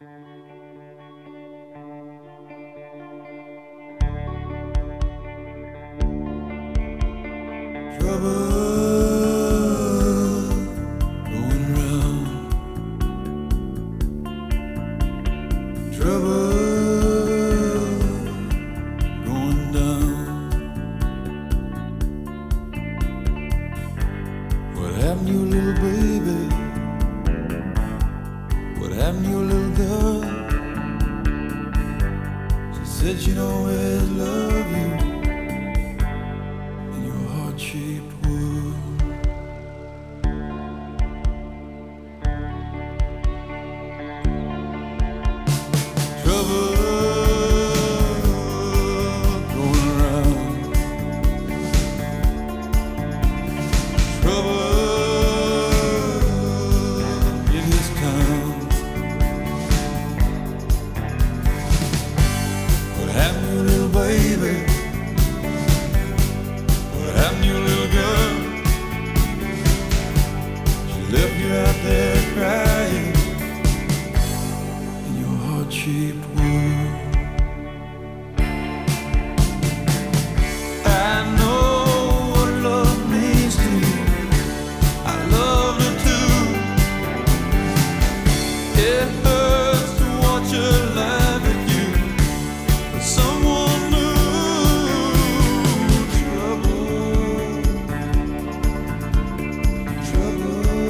Said she'd always love you in your heart-shaped world. Trouble going around. Trouble in this town. What happened to you, little baby? What happened to you, little girl? She left you out there crying in your heart-shaped world. I know what love means to you. I loved her too. It hurts to watch her laugh at you. But someone new, trouble.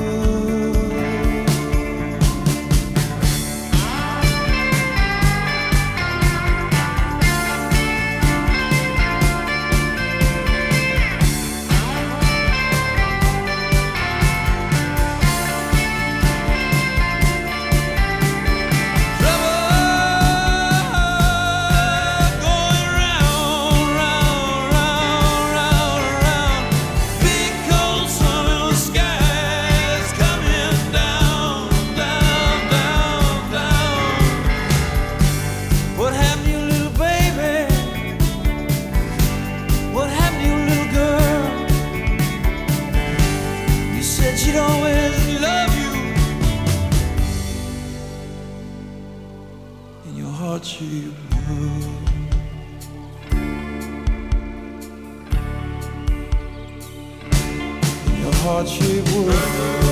She'd always love you in your heart-shaped world. In your heart-shaped world.